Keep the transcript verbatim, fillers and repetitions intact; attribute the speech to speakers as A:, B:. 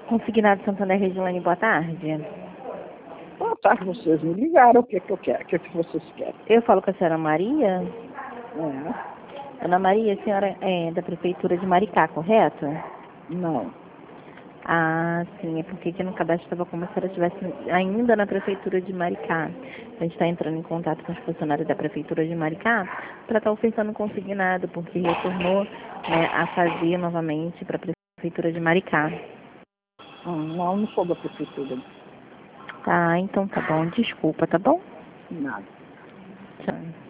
A: Consignado Santander Regiane, boa tarde.
B: Boa tarde, vocês me ligaram. O que que eu quero? O que que vocês querem?
A: Eu falo com a senhora Maria.
B: É.
A: Ana Maria, a senhora é da Prefeitura de Maricá, correto?
B: Não.
A: Ah, sim, é porque aqui no cadastro estava como se ela estivesse ainda na Prefeitura de Maricá. A gente está entrando em contato com os funcionários da Prefeitura de Maricá para estar ofertando consignado, porque retornou, né, a fazer novamente para a Prefeitura de Maricá.
B: Hum, Não, não sou da prefeitura.
A: Tá, então tá bom. Desculpa, tá bom?
B: Nada.
A: Tchau.